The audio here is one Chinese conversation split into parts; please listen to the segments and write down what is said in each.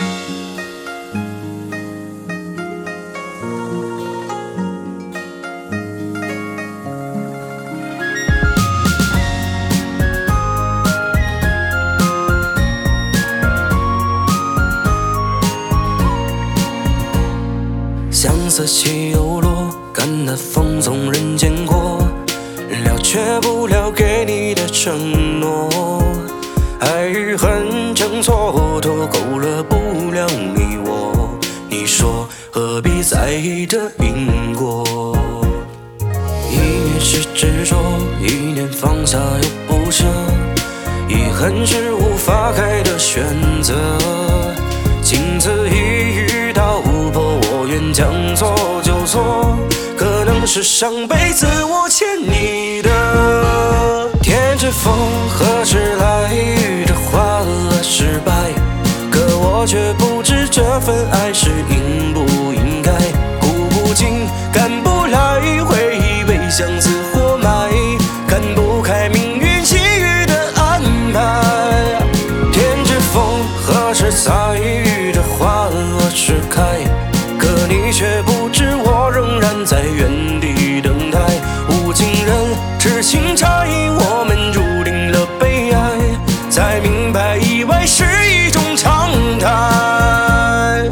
相思起又落，感叹风从人间过，了却不了给你的承诺。爱与恨成蹉跎，勾勒不了你我。你说何必在意这因果？一念是执着，一念放下又不舍，遗憾是无法开的选择。经此一遇到破，我愿将错就错，可能是上辈子我欠你的。天之风何时来？这花了失败，可我却不知这份爱是应不应该。古不今，赶不来，回忆被相思活埋，看不开命运际遇的安排。天之风何时才？这花落时开，可你却不知我仍然在原地等待。无情人痴情债，我们注定了悲哀，才明白意外是一种常态。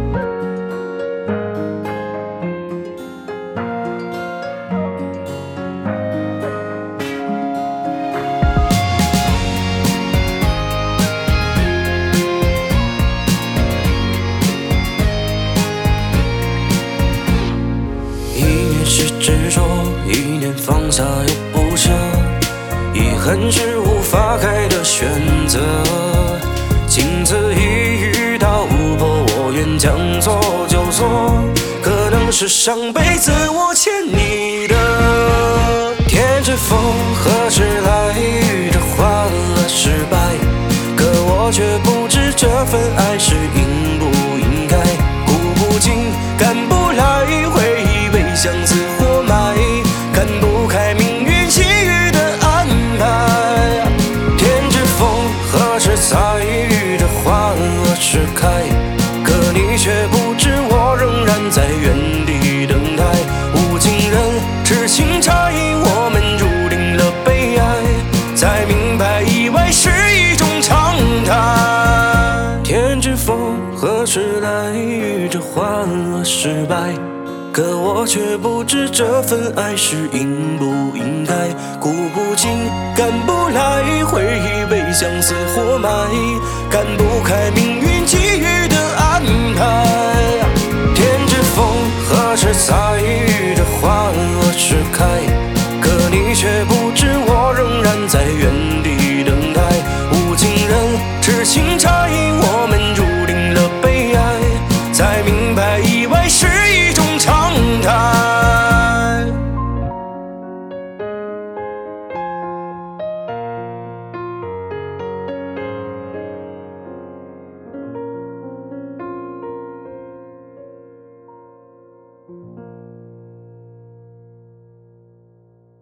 是执着，一念放下又不舍，遗憾是无法开的选择。经此一遇到破，我愿将错就错，可能是上辈子我欠你的。天之风何时来？这花了失败，可我却不知这份爱是应不应该。古不今，赶不来，回忆被相思活埋，看不开命运际遇的安排。天之风何时才？这花落时开，可你却不知我仍然在原地等待。无情人痴情债，我们注定了悲哀，才明白意外是一种常态。天之风何时来？这花落失败，可我却不知这份爱是应不应该。古不今，赶不来，回忆被相思活埋，看不开命运际遇的安排。天之风何时才？这花落时开，可你却不知我仍然在原地等待。无情人痴情债，我们注定了悲哀，才明白意外是